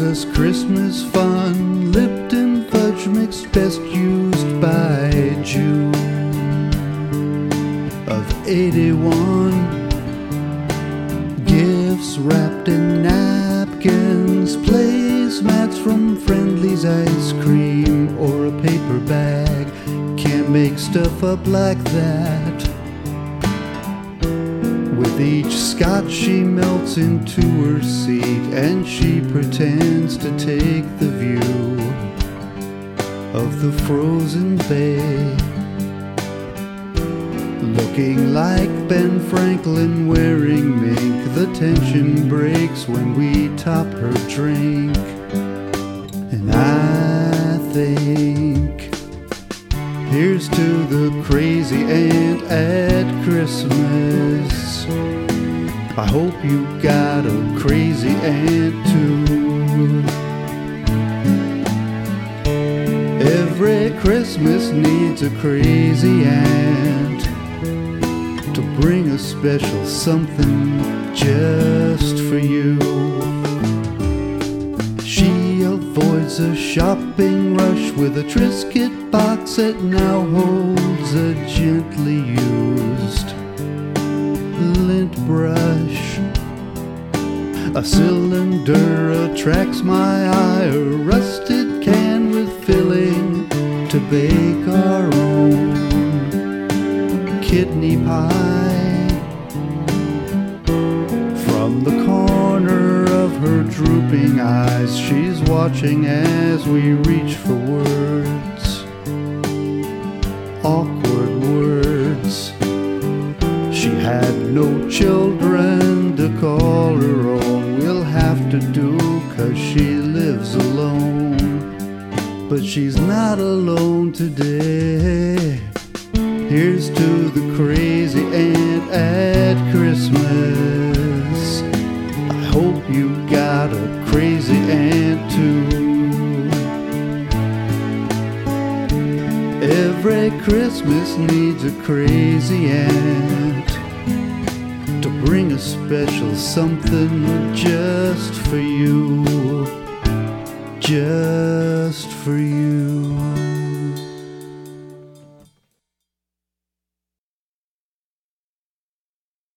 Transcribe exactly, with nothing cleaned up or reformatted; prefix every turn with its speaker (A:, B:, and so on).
A: us Christmas fun. Lipton fudge mix best used by June of eighty-one. Gifts wrapped in napkins, placemats from Friendly's ice cream, or a paper bag. Can't make stuff up like that. With each scotch she melts into her seat, and she pretends to take the view of the frozen bay. Looking like Ben Franklin wearing mink, the tension breaks when we top her drink. And I think, here's to the crazy aunt at Christmas. I hope you got a crazy aunt too. Every Christmas needs a crazy aunt to bring a special something just for you. She avoids a shopping rush with a Triscuit box that now holds a gently used lint brush. A cylinder attracts my eye, a rusted can with filling to bake our own kidney pie. From the corner of her drooping eyes, she's watching as we reach for words, awkward words. She had no children to call her own. We'll have to do 'cause she lives alone. But she's not alone today. Here's to the crazy aunt at Christmas. I hope you got a crazy aunt too. Every Christmas needs a crazy aunt to bring a special something just for you, just for you.